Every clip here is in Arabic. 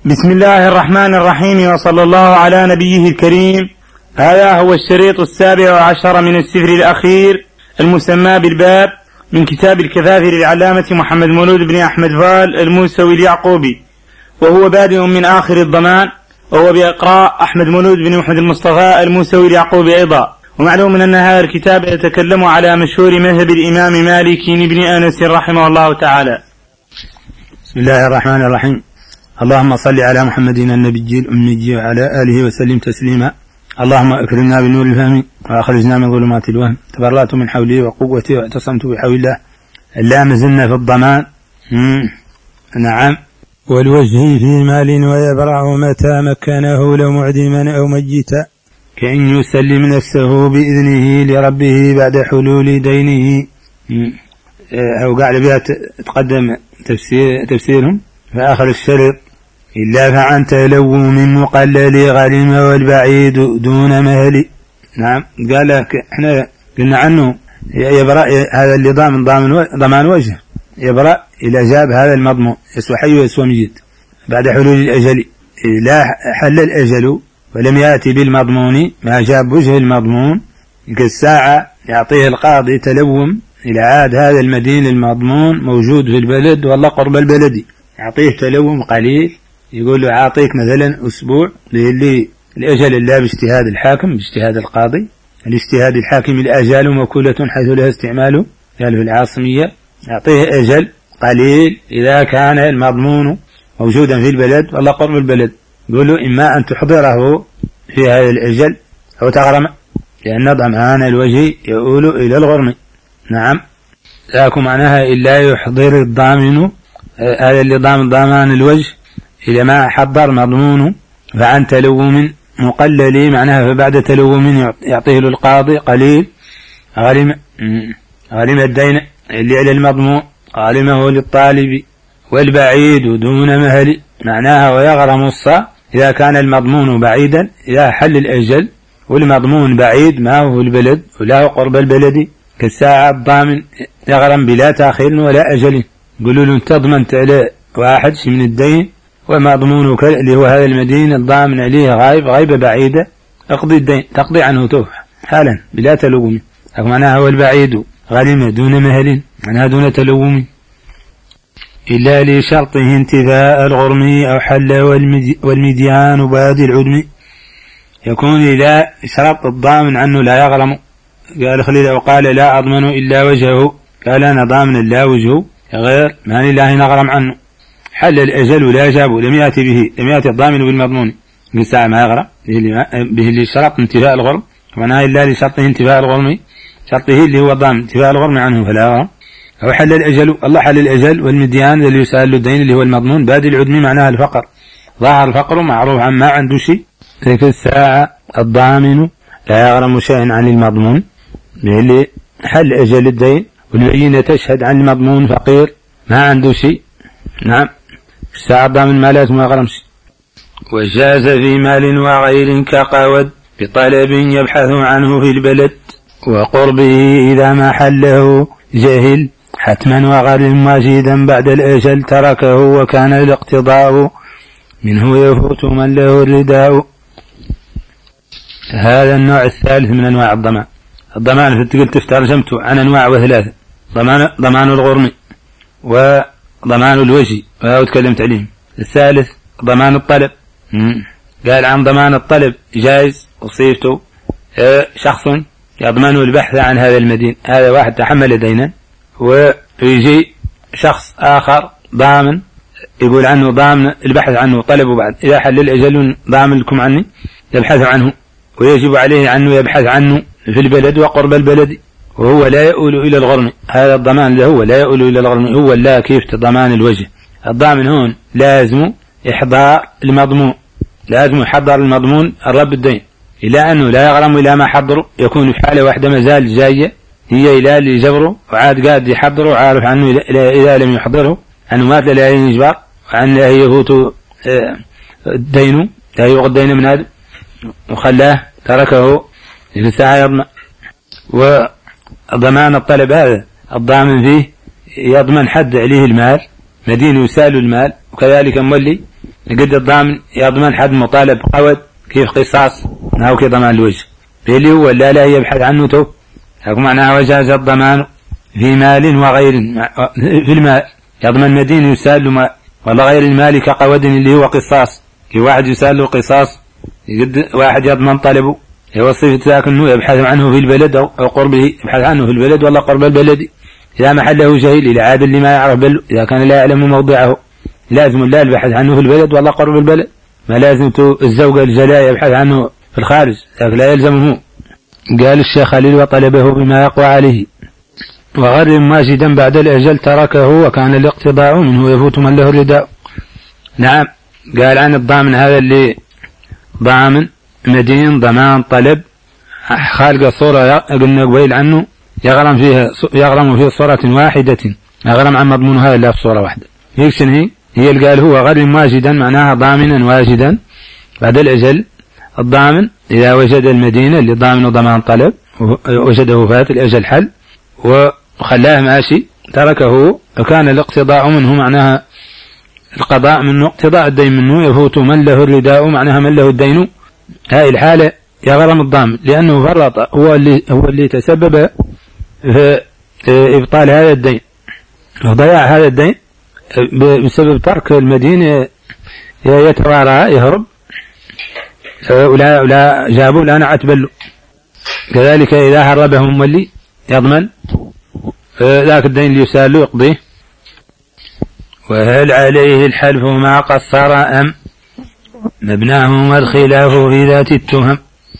بسم الله الرحمن الرحيم، وصلى الله على نبيه الكريم. هذا هو الشريط 17 من السفر الأخير المسمى بالباب من كتاب الكفافي للعلامة محمد مولود بن أحمد فال الموسوي اليعقوبي، وهو بادئ من آخر الضمان، وهو بإقراء أحمد مولود بن محمد المصطفى الموسوي اليعقوبي أيضا. ومعلوم أن هذا الكتاب يتكلم على مشهور مذهب الإمام مالك بن أنس رحمه الله تعالى. بسم الله الرحمن الرحيم. اللهم صل على محمد النبي الأمي وعلى آله وسلم تسليما. اللهم أكرمنا بالنور الفهم وأخرجنا من ظلمات الوهم. تبرأت من حولي وقوتي واعتصمت بحول الله. اللام زلنا في الضمان. نعم. والوجه في مال ويبرع متى مكنه لو معدما أو مجتا، كأن يسلم نفسه بإذنه لربه بعد حلول دينه. أو قاعد بها تقدم تفسيرهم فآخر الشرط إلا فعن تلوم مقلل غريم والبعيد دون مهل. نعم. قال احنا قلنا عنه يبرأ هذا اللي ضمان وجه يبرأ إلى جاب هذا المضمون يسوى حي ويسوى ميت بعد حلول الأجل. لا حل الأجل ولم يأتي بالمضمون ما جاب وجه المضمون كالساعة يعطيه القاضي تلوم إلى عاد هذا المدين المضمون موجود في البلد والله قرب البلد، يعطيه تلوم قليل، يقول له أعطيك مثلا أسبوع للي الأجل الله باجتهاد الحاكم باجتهاد القاضي. الاجتهاد الحاكم الأجال موكولة حيث لها استعماله، قال في العاصمية يعطيه أجل قليل إذا كان المضمون موجودا في البلد والله قرب البلد، يقول له إما أن تحضره في هذا الأجل أو تغرم، لأن ضمان الوجه يؤول إلى الغرم. نعم. لكن معناها إلا يحضر الضامن هذا اللي ضمان الوجه إلى ما حضر مضمونه فعن تلوم مقلل، معناها فبعد تلوم يعطيه القاضي قليل غريم الدين اللي على المضمون غريمه للطالب، والبعيد دون مهل معناها ويغرم الصا إذا كان المضمون بعيدا إذا حل الأجل والمضمون بعيد ما هو البلد ولا هو قرب البلد، كالساعة الضامن يغرم بلا تأخير ولا أجل. يقولوا له انت ضمنت على واحد من الدين ومضمونك اللي هو هذا المدين الضامن عليه غايبة بعيدة، اقضي الدين تقضي عنه توه حالا بلا تلوم. معناها هو البعيد غريم دون مهل معناها دون تلوم إلا لشرطه انتفاء الغرم أو حل والمديان بادي العدم، يكون إلى شرط الضامن عنه لا يغرم. قال خليل أو قال لا أضمن إلا وجهه، قال أنا ضامن لا وجهه غير ما لله نغرم عنه. حل الأجل لا جابه لم يأتي به لم يأتي الضامن بالمضمون بالساعة ما يغرم به اللي شرط انتفاء الغرم، معناه إلا لشرطه انتفاء الغرم شرطه اللي هو الضامن انتفاء الغرم عنه فلا يغرم. أو حل الأجل الله حل الأجل والمديان اللي يسأل له الدين اللي هو المضمون بادي العدم معناها الفقر، ظاهر الفقر معروف عن ما عنده شيء. في الساعة الضامن لا يغرم شيئا عن المضمون اللي حل أجل الدين والبينة تشهد عن المضمون فقير ما عنده شيء. نعم. الساعة الضامن ما لازم يغرم شيء. وجاز في مال وغير كقود بطلب يبحث عنه في البلد وقربه إذا ما حله جهل حتما وغرم مجيدا بعد الأجل تركه وكان الاقتضاء منه يفوت من له الرداء. هذا النوع الثالث من أنواع الضمان. الضمان في قلت ترجمته عن أنواع وثلاثة، ضمان الغرم وضمان الوجه وتكلمت عليهم. الثالث ضمان الطلب. قال عن ضمان الطلب جائز وصيفته شخص يضمن البحث عن هذا المدين، هذا واحد تحمل دينا ويجي شخص آخر ضامن يقول عنه ضامن البحث عنه طلبه بعد إذا حل الأجل ضامن لكم عني يبحث عنه، ويجب عليه أنه يبحث عنه في البلد وقرب البلد وهو لا يؤول إلى الغرم. هذا الضمان له لا يؤول إلى الغرم هو لا كيف ضمان الوجه. الضامن هون لازم إحضار المضمون، لازم يحضر المضمون الرب الدين إلى أنه لا يغرم إلى ما حضره، يكون في حالة واحدة مازال جاية هي إلى اللي جبره وعاد قاعد يحضره وعارف عنه إذا لم يحضره أنه مات لا يجبر وعن لا يفوت دينه لا يغض دين من هذا وخلاه تركه في الساعة يضمن. وضمان الطلب هذا الضامن فيه يضمن حد عليه المال مدين يسال المال، وكذلك مولي قد الضامن يضمن حد مطالب قود كيف قصاص أو كي ضمان الوجه اللي هو لا يبحث عنه تو هكو معناها وجاز الضمان في مال وغير في المال يضمن مدين يسال له ولا غير المال كقود اللي هو قصاص كي واحد يسال له قصاص قد واحد يضمن طلبه هو صفة ذاك انه يبحث عنه في البلد او قربه يبحث عنه في البلد ولا قرب البلد اذا محله جهيل الى عاد اللي ما يعرف بل اذا كان لا يعلم موضعه لازم لا البحث عنه في البلد ولا قرب البلد ما لازم الزوج الجلاء يبحث عنه في الخارج لكن لا يلزمه. قال الشيخ خليل وطلبه بما يقوى عليه وغر ماجدا بعد الأجل تركه وكان الاقتضاء منه يفوت من له الرداء. نعم قال عن الضامن هذا اللي ضامن مدين ضمان طلب خالق صورة قلنا قبيل عنه يغرم فيه صورة واحدة يغرم عن مضمونها إلا في صورة واحدة هي اللي قال هو غر واجدا معناها ضامنا واجدا بعد الأجل. الضامن إذا وجد المدينة اللي ضامن ضمان طلب وجده فات الأجل حل وخلاه ماشي تركه وكان الاقتضاء منه معناها القضاء منه اقتضاء الدين منه يفوت من له الرداء معناها من له الدين. هاي الحالة يغرم الضامن لأنه فرط هو اللي تسبب في إبطال هذا الدين وضياع هذا الدين بسبب ترك المدينة يتوارى يهرب ولا جابوا لا نعت بلو. كذلك إذا هربهم مولي يضمن ذاك الدين اللي يسال يقضيه. وهل عليه الحلف ما قصر أم مبناهما الخلاف في ذات التهم.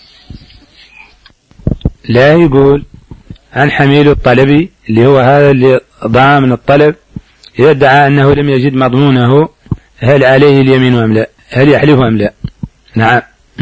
لا يقول عن حميل الطلب اللي هو هذا اللي ضامن الطلب يدعى أنه لم يجد مضمونه هل عليه اليمين أم لا هل يحلف أم لا. نعم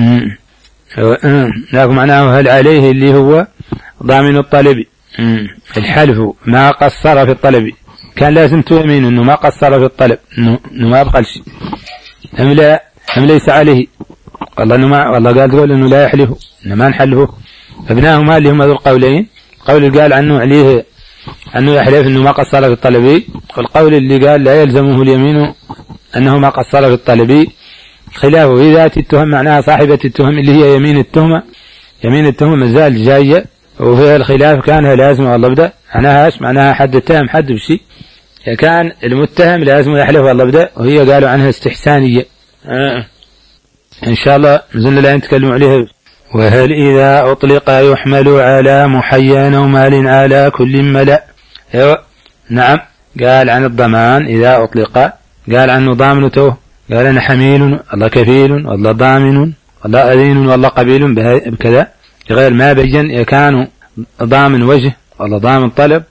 لكن معناه هل عليه اللي هو ضامن الطلب الحلف ما قصر في الطلب كان لازم تؤمن أنه ما قصر في الطلب أنه ما بقى شيء أم لا أم ليس عليه والله قال تقول أنه لا يحلفه إنما نحلفه. فبناهما اللي هم ذو القولين قول اللي قال عنه عليه أنه يحلف أنه ما قصر في الطلب والقول اللي قال لا يلزمه اليمين أنه ما قصر في الطلب خلافه في ذات التهم معناها صاحبة التهم اللي هي يمين التهمة. يمين التهمة مازال جاية وفيها الخلاف كان لازم والله بدأ معناها حد التهم حد بشيء كان المتهم لازم يحلف والله بدأ وهي قالوا عنها استحسانية إن شاء الله نزلنا لا نتكلم عليها. وهل إذا أطلق يحمل على محيان ومال على كل ملأ. نعم قال عن الضمان إذا أطلق قال عنه ضامنته قال أنا حميل الله كفيل والله ضامن والله أذين والله قبيل بكذا غير ما بين كانوا ضامن وجه والله ضامن طلب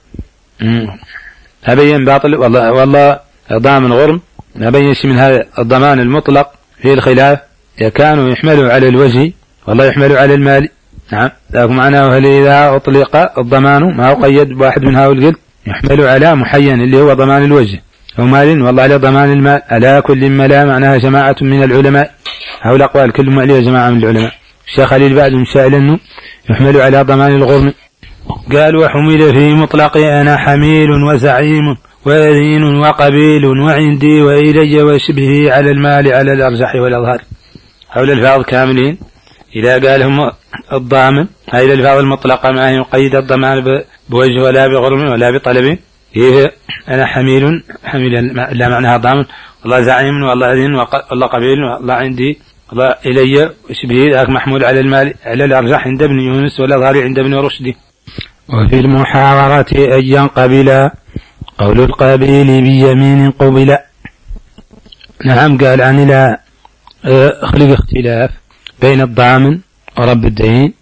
أبين باطل والله ضامن غرم ما بينش من هذا الضمان المطلق في الخلاف كانوا يحملوا على الوجه والله يحملوا على المال. نعم لكن معناه هل إذا أطلق الضمان ما قيد بواحد من هؤلاء القلت يحملوا على محين اللي هو ضمان الوجه أو مال والله على ضمان المال على كل ملا معناها جماعة من العلماء هؤلاء أقوال كلهم عليها جماعة من العلماء. الشيخ خليل بعد مشاعل أنه يحمل على ضمان الغرم. قال وحمل في مطلق أنا حميل وزعيم وأذين وقبيل وعندي وإلي وشبهه على المال على الأرجح والأظهر. حول الفاظ كاملين إذا قالهم الضامن هاي الألفاظ المطلقة ما هي مقيدة الضمان بوجه ولا بغرم ولا بطلب إيه أنا حميل لا معناها ضامن والله زعيم والله أذين والله قبيل والله عندي والله إلي وشبهه ذاك محمول على المال على الأرجح عند ابن يونس والأظهر عند ابن رشد. وفي المحاورة أن ينقبل قول القبيل بيمين قبل. نعم قال عن لا خلق اختلاف بين الضامن ورب الدين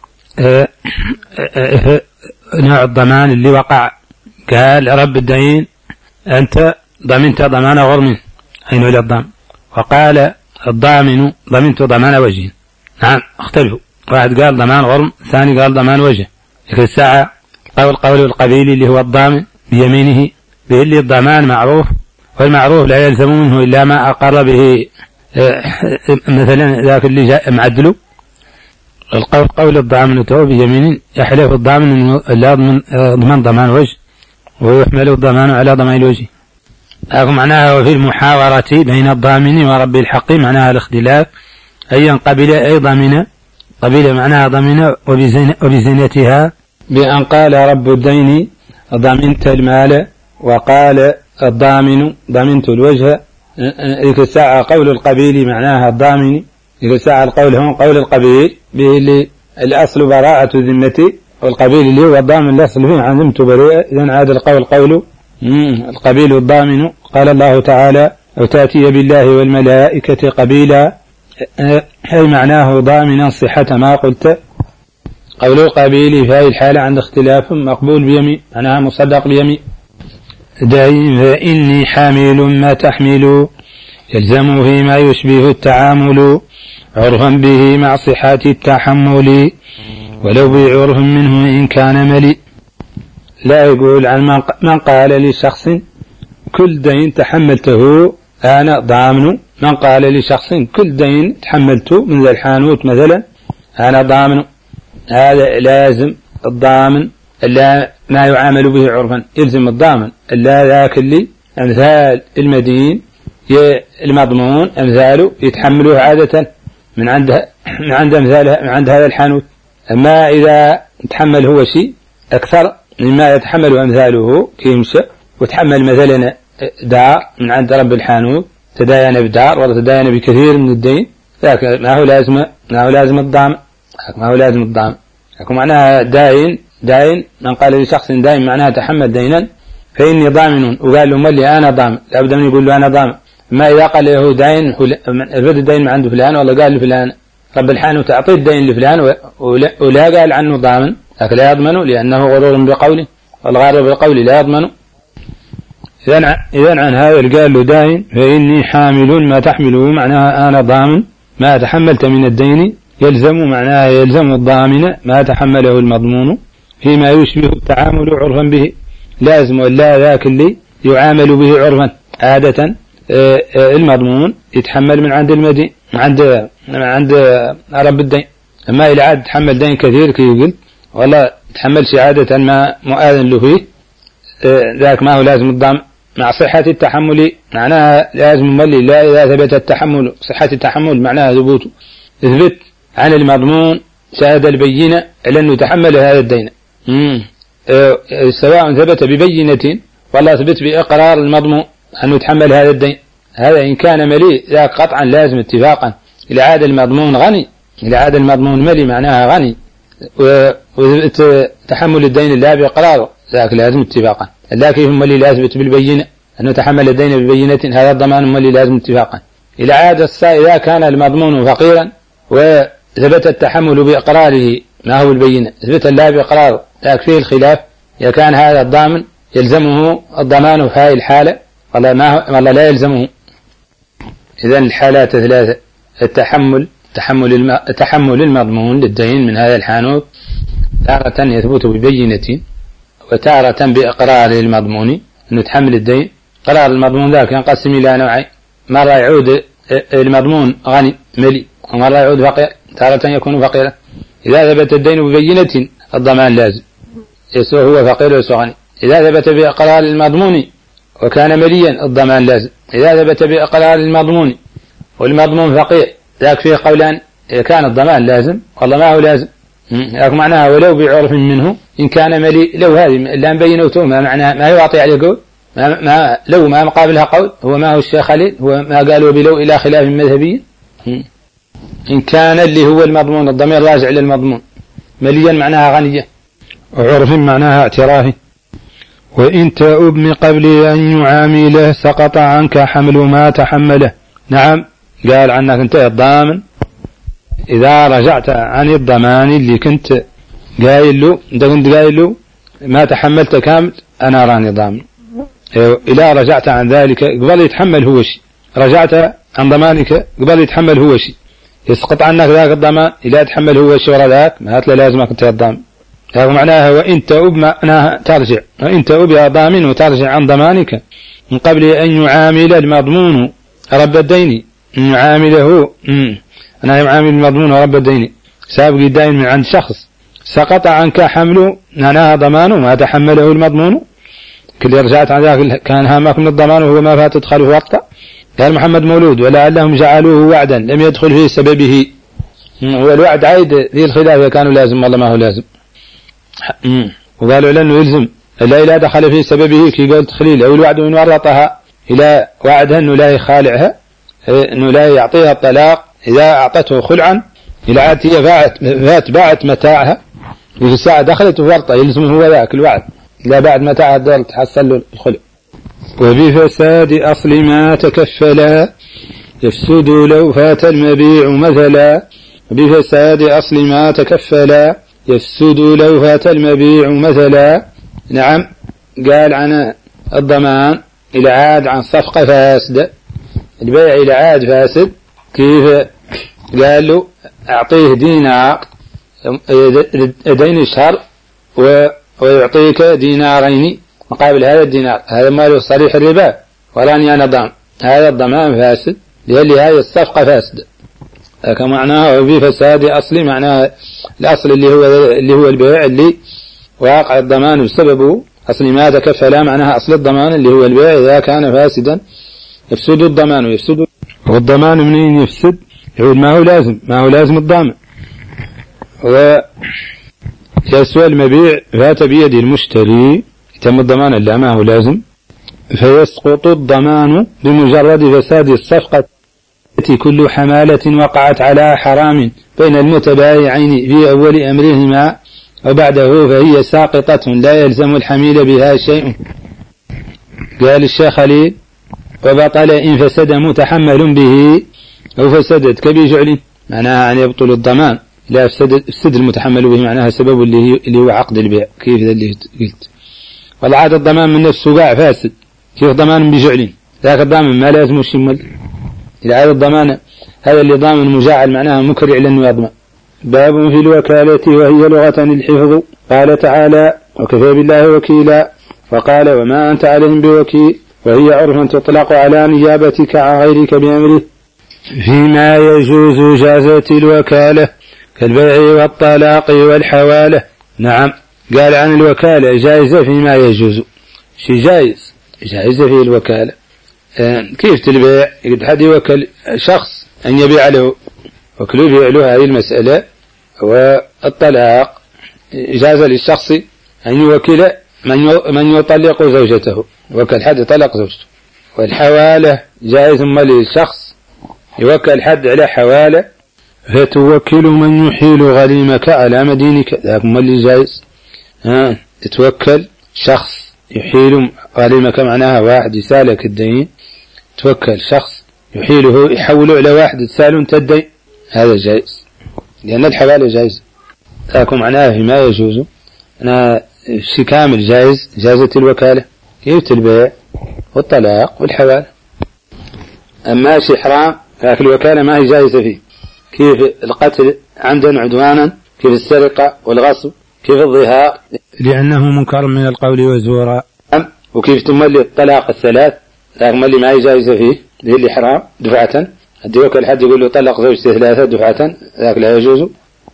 نوع الضمان اللي وقع. قال رب الدين أنت ضمنت ضمان غرم أي نوع الضامن وقال الضامن ضمنت ضمان وجه. نعم اختلفوا واحد قال ضمان غرم ثاني قال ضمان وجه. لكن الساعة قول القبيل اللي هو الضامن بيمينه به اللي الضمان معروف والمعروف لا يلزم منه إلا ما أقر به مثلا ذاك اللي جاء معدله. قول الضامن تو بيمين يحلف الضامن لا ضمن ضمان وجه ويحمل الضمان على ضمان الوجه. معناها وفي المحاورة بين الضامن ورب الحق معناها الاختلاف، أي قبل أي ضمن، قبل معناها ضمن وبزينتها، بأن قال رب الدين ضمنت المال، وقال الضامن ضمنت الوجه. ذيك الساعة قول القبيل معناها الضامن، ذيك الساعة القول هم قول القبيل به الأصل براءة ذمتي، والقبيل اللي هو الضامن الأصل فيه عزمت بريئة، إذن عاد القول قول القبيل الضامن. قال الله تعالى أو تأتي بالله والملائكة قبيلا، أي معناه ضامنا صحة ما قلت. قول القبيل في هذه الحالة عند اختلاف مقبول بيمين، معناها مصدق بيمين. دائم فإني حامل ما تحمل، يلزم فيما يشبه التعامل، عرفا به مع صحة التحمل، ولو بعرف منه إن كان ملي. لا يقول عن من قال لشخص كل دين تحملته أنا ضامن، من قال لشخص كل دين تحملته من ذا الحانوت مثلا أنا ضامن، هذا لازم الضامن لا ما يعامل به عرفا، يلزم الضامن لا ذاك اللي أمثال المدين المضمون أمثاله يتحملوه عادة من عند أمثالها من عند هذا الحانوت. أما إذا تحمل هو شيء أكثر مما يتحمل أمثاله كيمشى، وتحمل مثلا دار من عند رب الحانوت تداين بدار ولا تداين بكثير من الدين، لكن ما هو لازم الضامن، ما هو لازم الضامن. لكن معناها داين من قال لشخص داين معناها تحمل دينا فإني ضامن، وقال له ملي أنا ضامن، لابد من يقول له أنا ضامن. ما إذا قال له داين الفد الدين من عنده فلان، والله قال لفلان رب الحانوت تعطيه الدين لفلان ولا قال عنه ضامن، لكن لا يضمن لأنه غرور بقوله، والغارر بالقول لا يضمن. إذن عن هذا قال له داين فإني حامل ما تحمله، معناها أنا ضامن ما تحملت من الدين، يلزم معناها يلزم الضامن ما تحمله المضمون فيما يشبه التعامل عرفا به، لازم ولا ذاك اللي يعامل به عرفا عادة المضمون يتحمل من عند المدين عند رب الدين. أما إذا عاد تحمل دين كثير كي يقول والله تحمل شيء عادة ما مؤذن له فيه، ذاك ما هو لازم الضامن مع صحة التحمل، معناها لازم ملي لا إذا ثبت التحمل صحة التحمل معناها ثبوته، اثبت عن المضمون شهد البينة لأنه تحمل هذا الدين، سواء ثبت ببينة والله ثبت بإقرار المضمون أنه تحمل هذا الدين، هذا إن كان مليء ذاك قطعا لازم اتفاقا. إلى عاد المضمون غني، إلى عاد المضمون ملي معناها غني، وثبت تحمل الدين لا بإقراره ذاك لازم اتفاقا. لكن هم اللي لازم يثبت بالبينة أنه تحمل الدين ببينة، هذا الضمان هم اللي لازم اتفاقا. إلى عاد إذا كان المضمون فقيرا وثبت التحمل بإقراره ما هو البينة، ثبت لا بإقراره ذاك فيه الخلاف، إذا كان هذا الضامن يلزمه الضمان في هذه الحالة والله لا يلزمه. إذن الحالات ثلاثة: تحمل المضمون للدين من هذا الحانوت تارة يثبت ببينة، وتارة بإقرار المضمون أنه تحمل الدين. قرار المضمون ذاك ينقسم إلى نوعين: مرة يعود المضمون غني ملي، ومرة يعود فقير، تارة يكون فقيرا. إذا ثبت الدين ببينة الضمان لازم، يسوى هو فقير ويسوى غني. إذا ثبت بإقرار المضمون وكان مليا الضمان لازم. إذا ثبت بإقرار المضمون والمضمون فقير ذاك فيه قولان: إذا كان الضمان لازم والله ما هو لازم، لكن معناها ولو بعرف منه إن كان ملي. لو هذه اللام بينوته ما معناها ما يعطي عليه قول، لو ما مقابلها قول، هو ما هو الشيخ خليل هو ما قالوا بلو إلى خلاف مذهبي. إن كان اللي هو المضمون الضمير راجع للمضمون مليا معناها غنية، وعرف معناها اعترافي. وإن تأب من قبل أن يعامله سقط عنك حمل ما تحمله. نعم، قال عنك أنت الضامن إذا رجعت عن الضمان اللي كنت قايل له ما تحملت كامل أنا راني ضامن. إذا رجعت عن ذلك قبل يتحمل هو شيء، رجعت عن ضمانك قبل يتحمل هو شيء، يسقط عنك ذاك الضمان. إذا تحمل هو شيء ولا ذاك ما هتلا لازمك أنت الضامن. هذا معناها وإن تأب معناها ترجع، وإن تأب يا ضامن وترجع عن ضمانك من قبل أن يعامل المضمون رب الدين، يعامله أنا يعامل المضمون رب الدين سابق الدين من عند شخص، سقط عنك حمل معناها ضمانه ما تحمله المضمون. كل رجعت عن ذاك كان هامك من الضمان وهو ما فات تدخل في ورطة. قال محمد مولود ولعلهم جعلوه وعدا لم يدخل فيه سببه. هو الوعد عيد في الخلاف كانوا لازم والله ما هو لازم. وقالوا لأنه يلزم لا دخل فيه سببه كي قال تخليل أو الوعد من ورطها إلى وعدها أنه لا يخالعها أنه لا يعطيها الطلاق إذا أعطته خلعا إلى عاد هي باعت متاعها وفي الساعة دخلت ورطة يلزمه هو ذاك الوعد لا بعد متاعها دار تحصل له الخلع. وبفساد أصل ما تكفلا يفسد لو فات المبيع مثلا. وبفساد أصل ما تكفلا يفسد لو فات المبيع مثلا. نعم قال عن الضمان إلى عاد عن صفقة فاسدة البيع إلى عاد فاسد. كيف قال له أعطيه دينار دين الشهر ويعطيك دينارين مقابل هذا الدينار. هذا ما له صريح الربا ولاني أنا ضامن. هذا الضمان فاسد لأن هذه الصفقة فاسدة كمعناها. وبفساد أصلي معناها الأصل اللي هو البيع اللي واقع الضمان بسببه. أصل ما تكفلا معناها أصل الضمان اللي هو البيع إذا كان فاسدا يفسد الضمان ويفسد. والضمان منين يفسد؟ يقول ما هو لازم الضامن. ويسوى المبيع فات بيد المشتري تم الضمان إلا ما هو لازم فيسقط الضمان بمجرد فساد الصفقة التي كل حمالة وقعت على حرام بين المتبايعين في أول أمرهما وبعده فهي ساقطة لا يلزم الحميل بها شيء. قال الشيخ خليل وبطل إن فسد متحمل به أو فسدت كبجعل معناها أن يبطل الضمان لا فسد المتحمل به معناها سبب اللي هو عقد البيع. كيف ذا اللي قلت والعاد الضمان من نفسه قاع فاسد كيف ضمان بجعل ذاك الضامن ما لازم الشمل. إلى هذا الضمان هذا اللي ضامن مجاعل معناها مكرع لأنه يضمن. باب في الوكالة وهي لغة الحفظ. قال تعالى وكفى بالله وكيلا وقال وما أنت عليهم بوكيل وهي عرفا تطلق على نيابتك عن غيرك بأمره. فيما يجوز جازت الوكالة كالبيع والطلاق والحوالة. نعم قال عن الوكالة جائزة فيما يجوز شيء جائزة في الوكالة. كيف البيع يقد حد يوكل شخص أن يبيع له وكله يبيع له هذه المسألة. والطلاق جاز للشخص أن يوكل من يطلق زوجته وكل حد يطلق زوجته. والحوالة جائز للشخص يوكل حد على حوالة فتوكل من يحيل غريمك على مدينك. ذاك اللي جائز. تتوكل شخص يحيل غريمك معناها واحد يسالك الدين توكل شخص يحيله يحوله على واحد يساله انت الدين هذا جائز لأن الحوالة جائز. ذاك معناها فيما يجوز أنا شيء كامل جائز جازة الوكالة كيف البيع والطلاق والحوالة. أما شيء حرام ذاك الوكالة ما هي جائزة فيه. كيف القتل عمدا عدوانا كيف السرقة والغصب كيف الظهار لأنه منكر من القول وزورا. وكيف تملي الطلاق الثلاث ذاك ملي ما هي جائزة فيه اللي حرام دفعة حد يوكل حد يقول له طلق زوجته ثلاثة دفعة ذاك لا يجوز.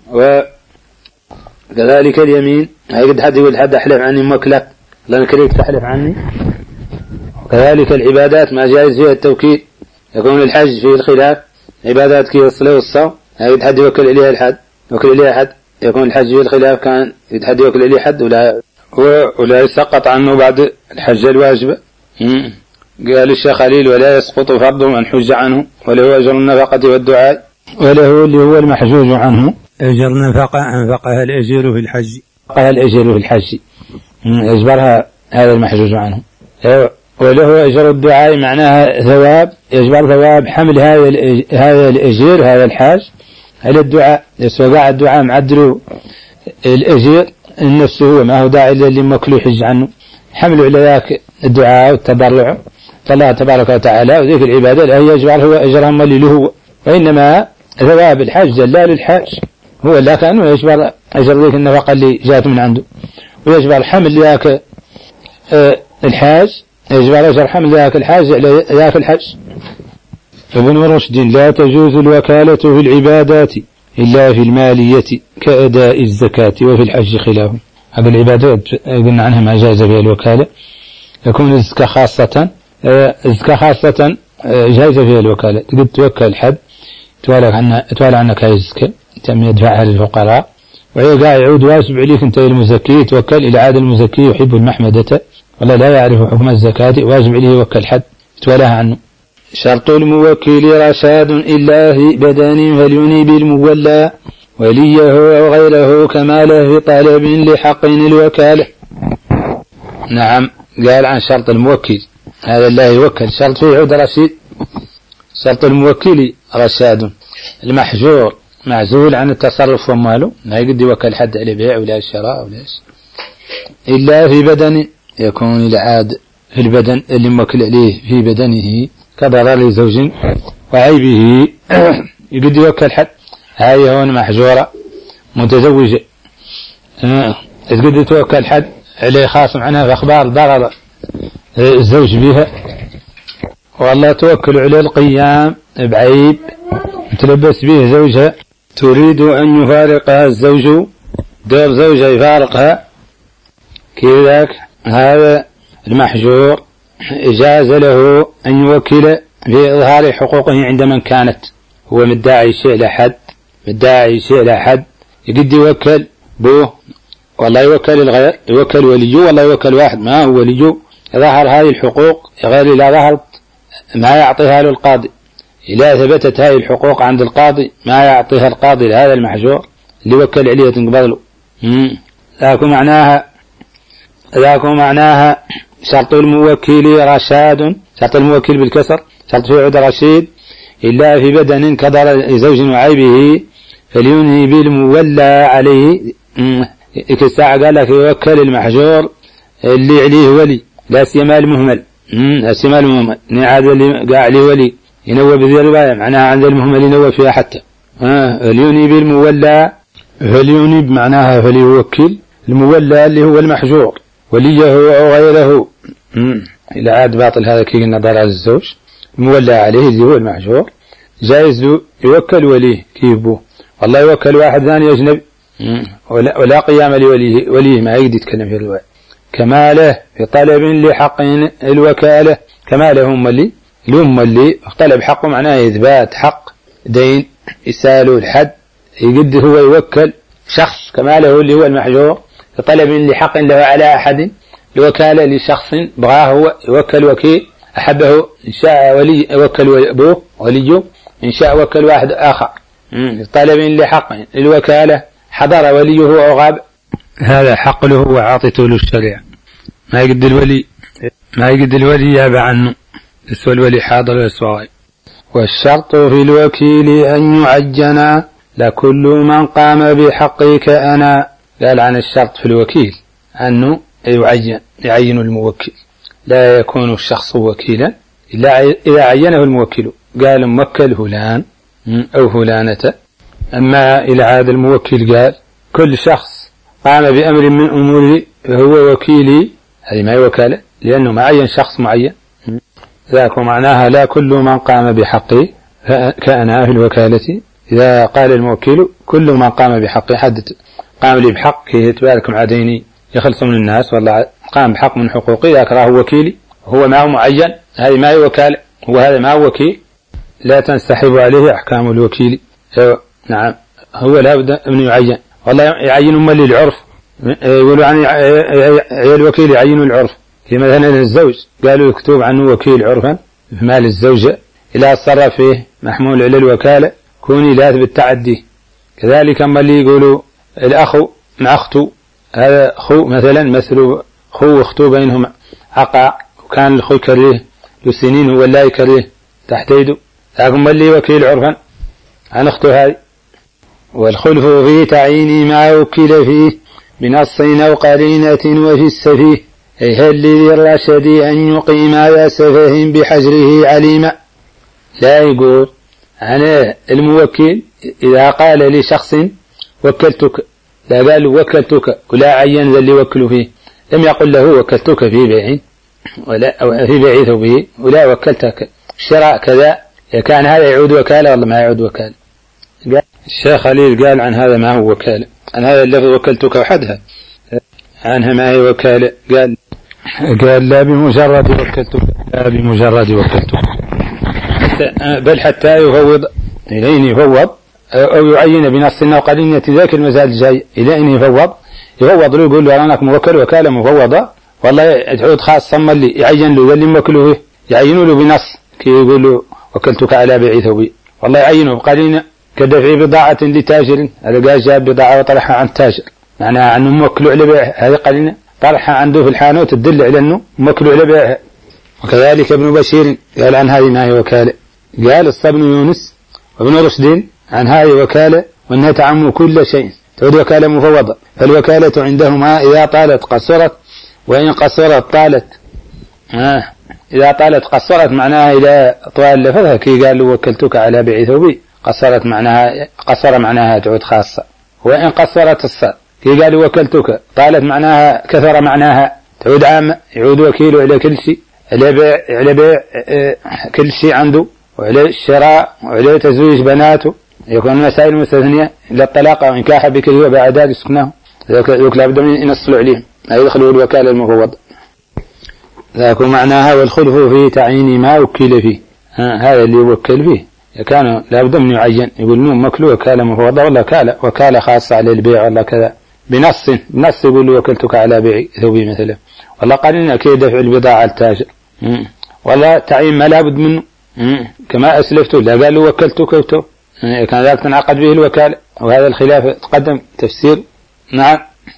وكذلك اليمين هيقد حد يقول حد أحلف عني موكلك لأن كريك تحلف عني. وكذلك العبادات ما جائز فيها التوكيل يكون الحج فيه الخلاف عبادات كي الصلاة والصوم هيقد حد يوكل إليها الحد يوكل إليها حد يكون الحج فيه الخلاف كان حد يوكل إليه حد ولا يسقط عنه بعد الحج الواجبة. قال الشيخ خليل ولا يسقط فرض من حج عنه وله أجر النفقة والدعاء وله اللي هو المحجوج عنه أجر نفقة أنفقها الأجير في الحج الأجير في الحج يجبرها هذا المحجوج عنه. وله أجر الدعاء معناها ثواب يجبر ثواب حمل هذا الأجير هذا الحاج على الدعاء يسوى الدعاء معدله الأجير النفس هو ما هو داعي اللي مكلو يحج عنه حمله على ذاك الدعاء والتضرع فالله تبارك وتعالى وذيك العبادة لا يجبر هو أجرهم اللي له وإنما ثواب الحاج دلال الحاج هو اللي كان يجبر أجر ذيك النفقة اللي جاءت من عنده ويجبر حمل ذاك الحاج يجبر أجر حمل ذاك الحاج على ذاك الحج. ابن رشد لا تجوز الوكالة في العبادات إلا في المالية كأداء الزكاة وفي الحج خلاف. هذه العبادات قلنا عنها ما جاز بها الوكالة يكون الزكاة خاصة. الزكاة خاصة جائزة فيها الوكالة، تقدر توكل حد تولى عنك هاي الزكاة تم يدفعها للفقراء، وعيقا يعود واسب عليك انت المزكي، توكل إلى عاد المزكي يحب المحمدة والله لا يعرف حكم الزكاة، واجب عليه يوكل حد يتولاها عنه. شرط الموكل رشاد إلا في بدن فليني بالمولى وليه أو غيره كماله في طلب لحق الوكالة. نعم، قال عن شرط الموكل هذا الله يوكل شرط فيه عود رشيد. شرط الموكل رشاد، المحجور معزول عن التصرف وماله، ما يقد يوكل حد على بيع ولا شراء ولا شيء إلا في بدن، يكون العاد في البدن اللي موكل عليه في بدنه كضرر زوج وعيبه يقد يوكل حد. هاي هون محجورة متزوجة تقد توكل حد عليه خاصم عنها في أخبار ضرر الزوج بها، والله توكل عليه القيام بعيب تلبس به زوجها، تريد أن يفارقها الزوج، دور زوجها يفارقها كذاك، هذا المحجور إجاز له أن يوكل في إظهار حقوقه عند من كانت هو مدعي شيء لحد، مدعي شيء لحد يقد يوكل بوه والله يوكل الغير، يوكل وليه والله يوكل واحد ما هو وليه يظهر هذه الحقوق غير إذا ظهرت ما يعطيها للقاضي. إذا ثبتت هذه الحقوق عند القاضي ما يعطيها القاضي لهذا المحجور اللي وكل عليه تنقبض له. ذاكم معناها شرط الموكل رشاد، شرط الموكل بالكسر شرط في عود رشيد إلا في بدن كضرر زوج وعيبه فلينهي بالمولى عليه. الساعة قال لك يوكل المحجور اللي عليه ولي، لا سيما المهمل، لا سيما المهمل نعاد اللي قاع عليه ولي ينوى بذي الرواية معناها عند المهمل ينوى فيها حتى. فلينهي بالمولى، فلينهي بمعناها فليوكل المولى اللي هو المحجور وليه أو غيره. إلى عاد باطل هذا كي قلنا ضرر الزوج، المولى عليه اللي هو المحجور جائز يوكل وليه كيفه، والله يوكل واحد ثاني أجنبي ولا قيام لوليه، وليه ما يقدر يتكلم في الرواية. كماله في طلب لحق الوكالة، كماله هم اللي طلب حقه معناه إثبات حق دين يساله الحد، يقد هو يوكل شخص كماله اللي هو المحجور في طلب لحق له على أحد الوكالة لشخص بغاه هو يوكل وكيل أحبه إن شاء ولي يوكل أبوه وليه، إن شاء وكل واحد آخر في طلب لحق الوكالة حضر وليه أو غاب، هذا حق له وعاطته له الشريعة، ما يقد الولي يابع عنه يسوى الولي حاضر ويسوى. والشرط في الوكيل أن يعجن لكل من قام بحقك أنا. قال عن الشرط في الوكيل أنه يعين الموكل، لا يكون الشخص وكيلا إلا إذا عينه الموكل، قال موكل فلان أو فلانة. أما إلى عاد الموكل قال كل شخص قام بأمر من أموري فهو وكيلي، هذه ما هي وكالة لأنه ما عين شخص معين. ذاك معناها لا كل من قام بحقي كأنا في الوكالة. إذا قال الموكل كل من قام بحقي، حد قام لي بحق يتبارك مع ديني يخلص من الناس والله قام بحق من حقوقي ذاك راه وكيلي، هو ما هو معين، هذه ما هي وكالة، هو هذا ما هو وكيل لا تنسحب عليه أحكام الوكيل. نعم هو لا بد أن يعين، والله يعين مالي العرف، يقولوا عن الوكيل يعين العرف، في مثلا الزوج قالوا يكتب عنه وكيل عرفا في مال الزوجة إذا صرف فيه محمول على الوكالة كوني لا بالتعدي. كذلك أما اللي يقولوا الأخ مع أخته، هذا أخو مثلا مثل أخو واخته بينهم عقا وكان الأخو يكريه لسنين هو لا يكريه تحت يده، لكن اللي وكيل عرفا عن أخته هذه. والخلف في تعيين ما وكل فيه بنص أو قرينة وفي السفيه، أي هل للرشد أن يقيم على سفه بحجره عليما. لا يقول أنا الموكل إذا قال لشخص وكلتك، لا قال وكلتك ولا عين ذا اللي وكلوا فيه، لم يقل له وكلتك في بيع ولا أو في بيع ثوبه ولا وكلتك شراء كذا، كان هذا يعود وكالة والله ما يعود وكالة. الشيخ خليل قال عن هذا ما هو وكالة، عن هذا اللفظ وكلتك وحدها عنها ما هي وكالة، قال قال لا بمجرد وكلتك، لا بمجرد وكلتك، بل حتى يفوض إلى أن يفوض أو يعين بنص أو قرينة ذاك المزاد الجاي إلى أن يفوض له يقول له أنك موكل وكالة مفوضة، والله تعود خاصة اللي يعين له اللي موكله يعينوا له بنص كي يقول له وكلتك على بيع ثوبي، والله يعينه بقرينة كدفع بضاعة لتاجر، هذا جاب بضاعة وطرحها عن تاجر معناها أنه موكله على بيع، هذه قرينة طرحها عنده في الحانوت تدل على أنه موكله على بيعها. وكذلك ابن بشير قال عن هذه ما هي وكالة، قال الصبن يونس وابن رشد عن هذه وكالة وأنها تعم كل شيء، تعود وكالة مفوضة، فالوكالة عندهما إذا طالت قصرت وإن قصرت طالت. إذا طالت قصرت معناها إذا طوال لفظها كي قال وكلتك على بيع ثوبي، قصرت معناها قصر معناها تعود خاصة، وإن قصرت الصاد كي قال وكلتك طالت معناها كثر معناها تعود عامة، يعود وكيله على كل شيء، على بيع كل شيء عنده، وعلى الشراء وعلى تزويج بناته، يكون مسائل مستثنية إلا الطلاق أو إنكاح بكره وبعد ذلك يسكنه، ذلك لابد من ينصلوا عليهم لا يدخلوا الوكالة المفوضة. ذاك معناها والخلف في تعيين ما وكل فيه، هذا اللي يوكل فيه كان لابد من يعين، يقول نوم مكلو وكالة مفوضة ولا وكالة خاصة على البيع ولا كذا بنص يقول له وكلتك على بيع ثوبي مثلا، والله قال لنا كي دفع البضاعة التاجر، ولا تعيين ما لابد منه كما أسلفته، لا قال له وكلتك كان ذلك تنعقد به الوكالة، وهذا الخلاف تقدم تفسير. نعم.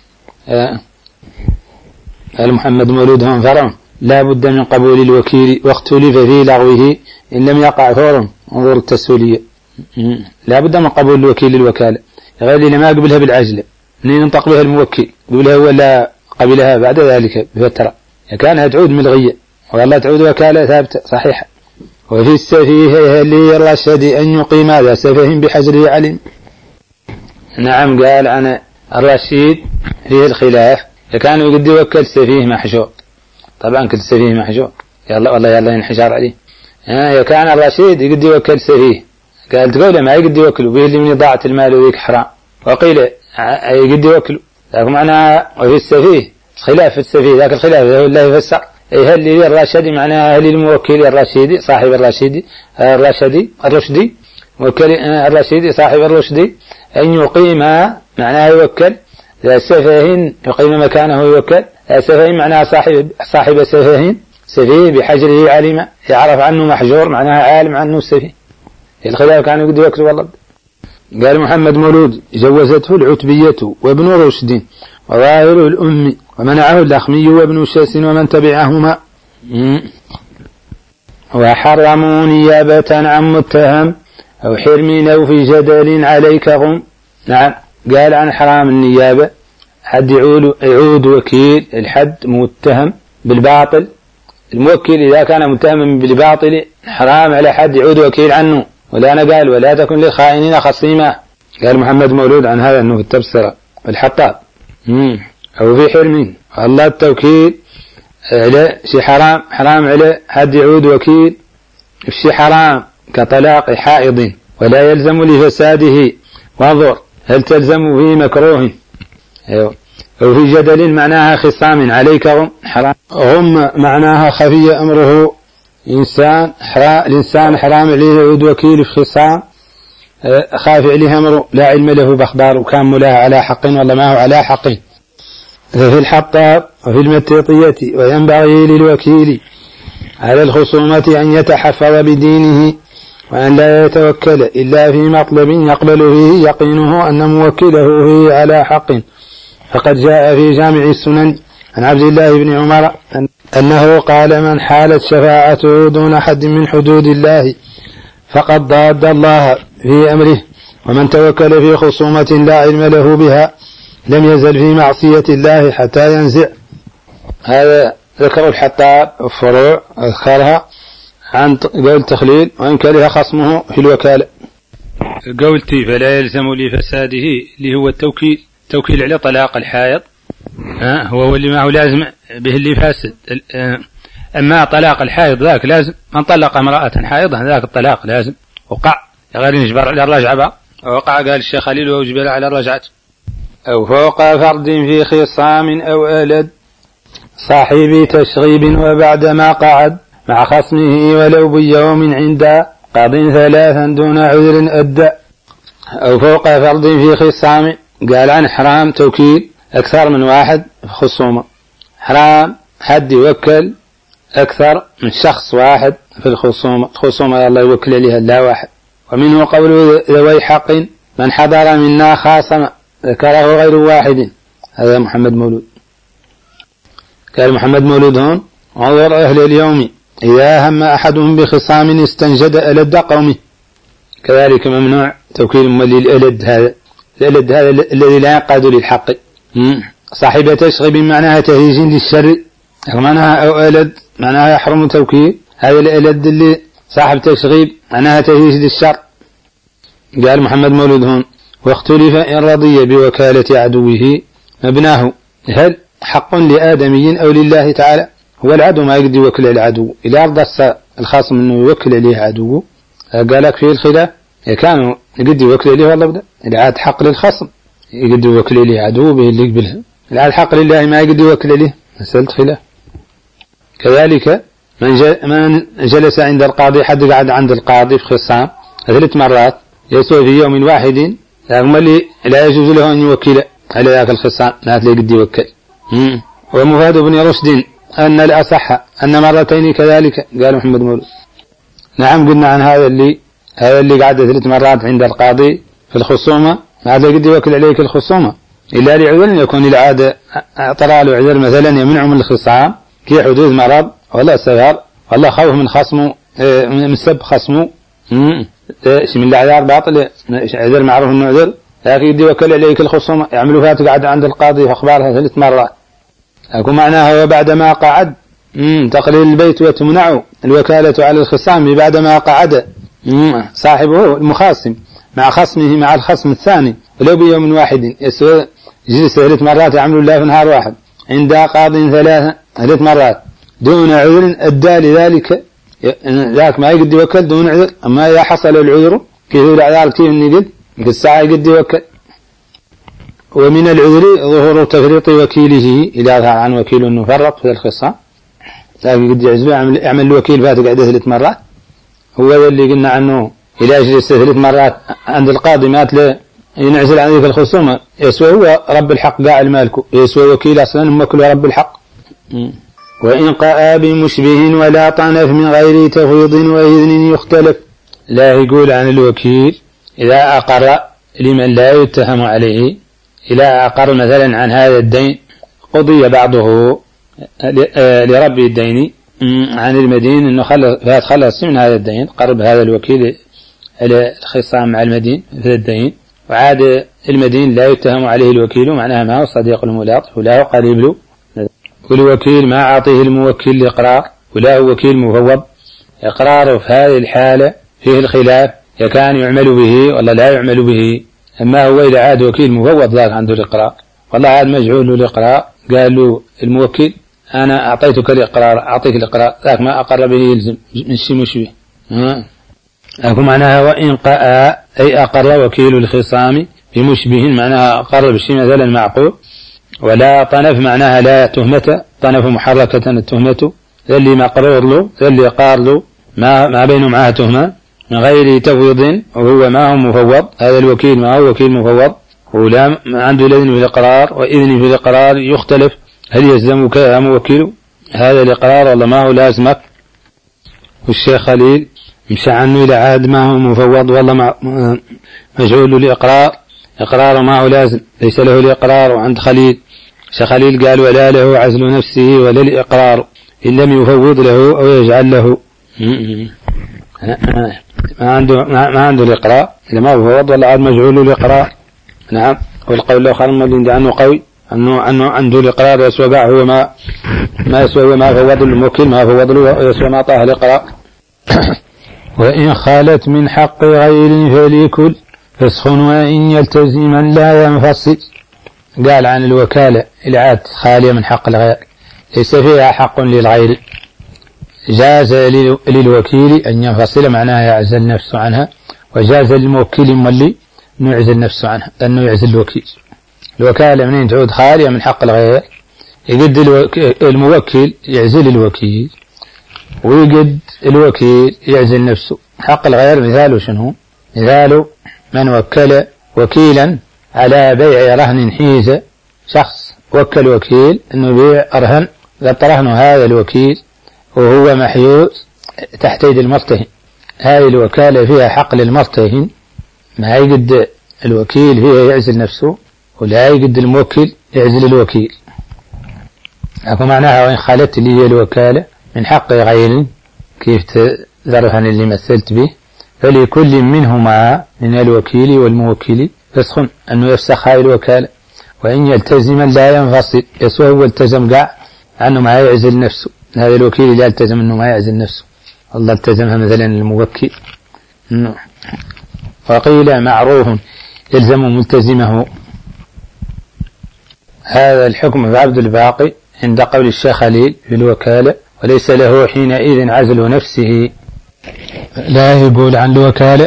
محمد مولود هم فرعون لا بد من قبول الوكيل واختلف في لغوه إن لم يقع فور، انظر التسهيلية، لا بد من قبول الوكيل للوكالة، غير اللي ما قبلها بالعجلة منين ينطق بها الموكل قبلها ولا قبلها بعد ذلك بفترة كانها تعود ملغية، والله تعود وكالة ثابتة صحيحة. وفي السفيه اللي الرشد أن يقيم هذا سفيه بحجره علم. نعم قال عن الرشيد فيه الخلاف، كانوا يقد يوكل سفيه محجور، طبعا كل سفيه محجور يلا والله يلا ينحجر عليه، كان الرشيد يقد يوكل سفيه، قال تقول ما يقد يوكلوا به اللي من إضاعة المال وذيك حرام، وقيل يقد يوكلوا، لكن معناها وفي السفيه خلاف في السفيه، ذاك الخلاف هو الله يفسر هل لي الرشدي معناها هل الموكل الرشيدي صاحب الرشدي وكل الرشيدي صاحب الرشدي أن يقيم معناها يوكل سفيه يقيم مكانه يوكل سفيه معناها صاحب سفيه بحجره علم يعرف عنه محجور معناها عالم عنه السفيه. الخلاف كانوا يقدروا يوكلوا والله. قال محمد مولود جوزته العتبية وابن رشد وظاهر الأم ومنعه الأخمي وابن شاس ومن تبعهما، وحرموا نيابة عن متهم أو حرم أو في جدل عليك غم. نعم قال عن حرام النيابة حد يعود وكيل الحد متهم بالباطل، الموكل إذا كان متهما بالباطل حرام على حد يعود وكيل عنه، ولا أنا قال ولا تكن للخائنين خصيما. قال محمد مولود عن هذا أنه في التبصرة الحطاب أو في حرم الله التوكيل على شي حرام على حد يعود وكيل في حرام كطلاق حائض ولا يلزم لفساده، وانظر هل تلزم في مكروه أو في جدل معناها خصام عليك حرام، غم معناها خفي أمره الإنسان حرام عليه يعود وكيل في خصام خاف عليه أمره لا علم له بأخبار وكان ملاه على حق ولا ما هو على حق. ففي الحطاب وفي المتيطية وينبغي للوكيل على الخصومة أن يتحفظ بدينه وأن لا يتوكل إلا في مطلب يقبل فيه يقينه أن موكله فيه على حق، فقد جاء في جامع السنن عن عبد الله بن عمر أنه قال من حالت شفاعته دون حد من حدود الله فقد ضاد الله في أمره، ومن توكل في خصومة لا علم له بها لم يزل في معصية الله حتى ينزع. هذا ذكر الحطاب الفروع أذكرها عن قول تخليل وإن كره خصمه في الوكالة. قولتي فلا يلزم لفساده اللي هو التوكيل على طلاق الحائض هو اللي ما هو لازم به اللي فاسد، أما طلاق الحائض ذاك لازم من طلق امرأة حائضة ذاك الطلاق لازم وقع غير يجبر على الرجعة بقى. وقع قال الشيخ خليل ويجبر على الرجعة أو فوق فرد في خصام أو ألد صاحب تشغيب وبعدما قعد مع خصمه ولو بيوم عند قاض ثلاثا دون عذر أدى أو فوق فرض في خصام. قال عن حرام توكيل أكثر من واحد في خصومة. حرام حد يوكل أكثر من شخص واحد في الخصومة الله يوكل عليها لا واحد. ومنه قول ذوي حق من حضر منا خاصم ذكره غير واحد. هذا محمد مولود. قال محمد مولود هون انظر أهل اليوم إذا هم أحدهم بخصام استنجد ألد قومه. كذلك ممنوع توكيل مولي الألد هذا الذي لا ينقاد للحق. صاحب تشغيب معناها تهيج للشر معناها أو ألد معناها يحرم توكيل. هذا الألد اللي صاحب تشغيب معناها تهيج للشر. قال محمد مولود هون واختلف إن رضي بوكالة عدوه مبناه هل حق لآدمي أو لله تعالى. هو العدو ما يقدر يوكل العدو إذا أرضى الخاصم أنه يوكل عليه عدوه. قالك فيه الخلاف كانوا يقدر يوكل عليه والله بدأ العاد حق للخصم يقدر يوكل عليه عدوه به اللي يقبلها. العاد حق لله ما يقدر يوكل عليه مسألة خلاف. كذلك من جلس عند القاضي حد قعد عند القاضي في خصام 3 مرات يسوي في يوم واحد رغم اللي لا يجوز له أن يوكل على ذاك الخصام ما يقدر يوكل. ومفاد بن رشد أن الأصح أن مرتين كذلك. قال محمد مولود نعم قلنا عن هذا اللي قعد 3 مرات عند القاضي في الخصومة ما يقدر يوكل عليك الخصومة إلا لعذر يكون العادة طلع له عذر مثلا يمنع من الخصام كي حدوث مرض ولا سفر ولا خوف من خصمه من سب خصمه من الأعذار باطل عذر معروف انه عذر لكن يقدر يوكل عليك الخصومة يعملوا فيها تقعد عند القاضي فأخبارها 3 مرات. أكون معناها وبعدما قعد تقليل البيت وتمنع الوكالة على الخصام بعدما قعد صاحبه المخاصم مع خصمه مع الخصم الثاني ولو بيوم واحد يسوى جلس 3 مرات يعملوا الله في نهار واحد عند قاض 3 مرات دون عذر أدى لذلك ذاك ما يقدر يوكل دون عذر. أما إذا حصل العذر كيف الأعذار كيف نقد الساعة يقدر يوكل. ومن العذر ظهور تفريط وكيله إذا ظهر عن وكيل أنه فرط في الخصام لكن قد يعزله يعمل الوكيل فاتق عده 3 مرات. هو اللي قلنا عنه إذا أجلس 3 مرات عند القاضي مات له ينعزل عن ذلك الخصومة يسوى هو رب الحق قاعد مالكه يسوى وكيل أصلا ممكل رب الحق. وإن قاء بمشبه ولا طنف من غير تفويض وإذن يختلف. لا يقول عن الوكيل إذا أقر لمن لا يتهم عليه إذا أقر مثلا عن هذا الدين قضي بعضه لرب الدين عن المدين أنه خلص من هذا الدين قرب هذا الوكيل على الخصام مع المدين في الدين وعاد المدين لا يتهم عليه الوكيل معناها ما هو صديق الملاطف ولا هو قريب له. والوكيل ما أعطيه الموكل الإقرار ولا هو وكيل مفوض. إقراره في هذه الحالة فيه الخلاف كان يعمل به ولا لا يعمل به. أما هو إذا عاد وكيل مفوض ذاك عنده الإقرار والله عاد مجعول له الإقرار قال له الموكل أنا أعطيتك الإقرار أعطيك الإقرار ذاك ما أقر به يلزم من شيء مشبه. أكون معناها وإن قاء أي أقر وكيل الخصام بمشبه معناها أقر بشيء مثلا معقول. ولا طنف معناها لا تهمة طنف محركة التهمة اللي مقرور له اللي قار له ما بينه معها تهمة من غير تفويض وهو ما هو مفوض. هذا الوكيل ما هو وكيل مفوض ولا عنده الإذن في الإقرار وإذن في الإقرار يختلف هل يلزمك يا موكل هذا الإقرار ولا ما هو لازمك. والشيخ خليل مشى عنه إلى عاد ما هو مفوض والله مجعول الإقرار إقرار ما هو لازم ليس له الإقرار. وعند خليل الشيخ خليل قال ولا له عزل نفسه ولا الإقرار إن لم يفوض له أو يجعل له ما عنده الإقرار إذا ما فوض ولا عاد مجعول الإقرار. نعم والقول له خرم اللي عنده قوي أنه عنده الإقرار يسوى باع هو ما يسوى ما فوض الموكل ما فوض له يسوى ما طاه الإقرار. وإن خالت من حق غير فليكل فسخ وإن يلتزم لا ينفصل. قال عن الوكالة العاد خالية من حق الغير ليس فيها حق للغير جاز للوكيل أن ينفصل معناها يعزل نفسه عنها وجاز للموكل مولي أنه يعزل نفسه عنها أنه يعزل الوكيل. الوكالة منين تعود خالية من حق الغير يقد الموكل يعزل الوكيل، ويقد الوكيل يعزل نفسه. حق الغير مثاله شنو؟ مثاله من وكل وكيلا على بيع رهن حيزة، شخص وكل وكيل انه يبيع رهن، ضبط رهنه هذا الوكيل وهو محيوز تحت يد المرتهن. هذه الوكالة فيها حق للمرتهن، ما يقد الوكيل فيها يعزل نفسه، ولا يقد الموكل يعزل الوكيل. أكو معناها وإن خالت لي هي الوكالة من حق غير كيف تذرفن اللي مثلت به، فلكل منهما من الوكيل والموكل فسخ أنه يفسخ هاي الوكالة، وإن يلتزم لا ينفصل. يسوى هو التزم قاع أنه ما يعزل نفسه، هذا الوكيل لا يلتزم أنه ما يعزل نفسه، الله التزمها مثلا الموكل. وقيل معروف يلزم ملتزمه. هذا الحكم في عبد الباقي عند قول الشيخ خليل في الوكالة، وليس له حينئذ عزل نفسه. لا يقول عن الوكالة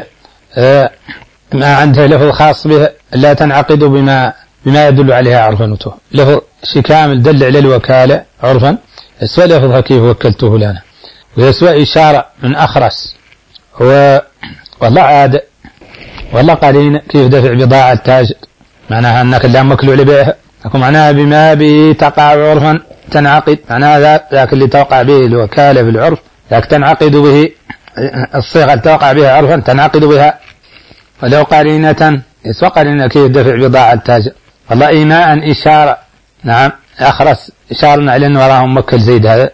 ما عنده لفظ خاص بها لا تنعقد بما يدل عليها عرفا، لفظ شيء كامل دل على الوكالة عرفا، يسوى لفظها كيف وكلته لنا، ويسوى إشارة من أخرس والله عادة والله قليل كيف دفع بضاعة التاجر، معناها أنك لا مكلو لبيعها، أكو معناها بما به تقع عرفا تنعقد، معناها ذاك اللي توقع به الوكالة في العرف ذاك تنعقد به، الصيغة اللي توقع بها عرفا تنعقد بها. ولو قرينة يسوى قرينة كيف دفع بضاعة التاجر، والله إيماء إشارة، نعم أخرس إشارنا على أن وراهم مكل زيد هذا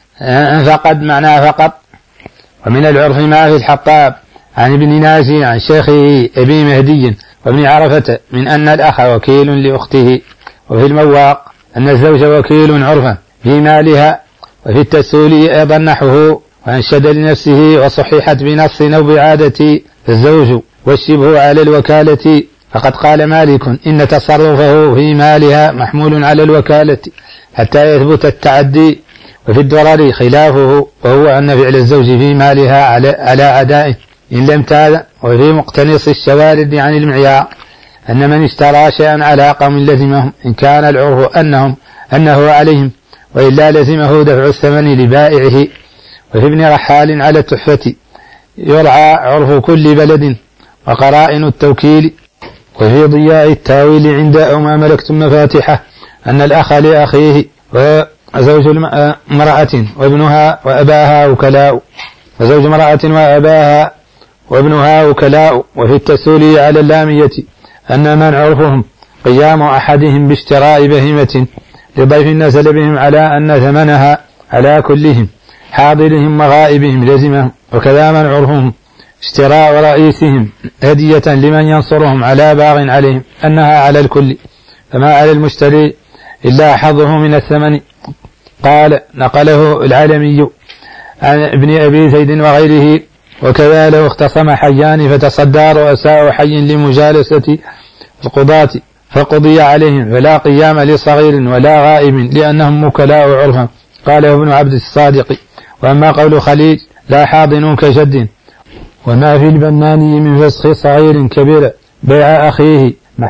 فقد معناها فقط. ومن العرف ما في الحطاب عن ابن ناجي عن شيخه أبي مهدي وابن عرفة من أن الأخ وكيل لأخته، وفي المواق أن الزوج وكيل عرفا في مالها، وفي التسول أيضا نحوه، وأنشد لنفسه وصححت بنص أو بعادة الزوج والشبه على الوكالة، فقد قال مالك إن تصرفه في مالها محمول على الوكالة حتى يثبت التعدي. وفي الضرر خلافه، وهو أن فعل الزوج في مالها على أدائه إن لم تأذن. وفي مقتنص الشوارد عن المعيار أن من اشترى شيئا على قوم لزمهم إن كان العرف أنه عليهم، وإلا لزمه دفع الثمن لبائعه. وفي ابن رحال على التحفة يرعى عرف كل بلد وقرائن التوكيل. وفي ضياء التاويل عند أو ما ملكتم مفاتحه أن الأخ لأخيه وزوج امرأة وابنها وأباها وكلاء، وزوج امرأة وأباها وابنها وكلاء. وفي التسولي على اللامية أن من عرفهم قيام أحدهم باشتراء بهيمة لضيف نزل بهم على أن ثمنها على كلهم حاضرهم وغائبهم لزمهم، وكذا من عرفهم اشتراء رئيسهم هدية لمن ينصرهم على باغ عليهم أنها على الكل، فما على المشتري إلا حظه من الثمن. قال نقله العالمي عن ابن أبي زيد وغيره. وكذا لو اختصم حيان فتصدى رؤساء حي لمجالسة القضاة فقضي عليهم فلا قيام لصغير ولا غائب لأنهم وكلاء عرفا. قال ابن عبد الصادق. وأما قول خليل لا حاضن كجد، وما في البناني من فسخ صغير كبير بيع أخيه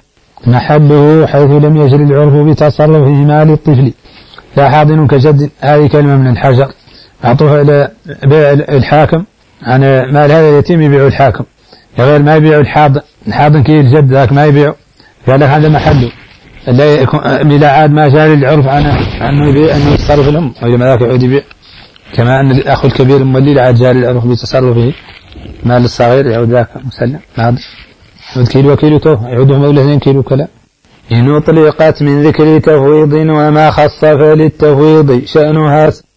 محله حيث لم يجري العرف بتصرف مال الطفل. لا حاضن كجد هذه كلمة من الحجر معطوفة إلى بيع الحاكم عن مال هذا اليتيم يبيع الحاكم، غير ما يبيع الحاضن كي الجد ذاك ما يبيع، قال لك هذا محله لا يكون بلا عاد ما جاري العرف عنه يبيع أنه يتصرف الأم، وإذا ذاك يعود يبيع، كما أن الأخ الكبير مولي عاد جاري العرف بتصرفه مال الصغير يعود ذاك مسلم هذا يعود كيلو كيلو يعود مولى 2 كيلو كلا. إن أطلقت من ذكر تفويض وما خص فللتفويض شأنها